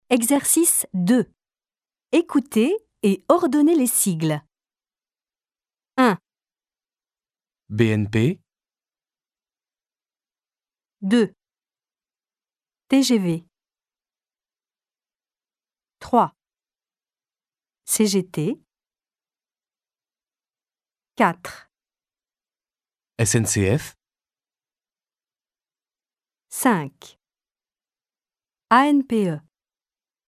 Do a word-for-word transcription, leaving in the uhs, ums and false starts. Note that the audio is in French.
Exercice deux. Écoutez et ordonnez les sigles. un, B N P, deux, T G V. trois, C G T. quatre, S N C F, cinq, A N P E.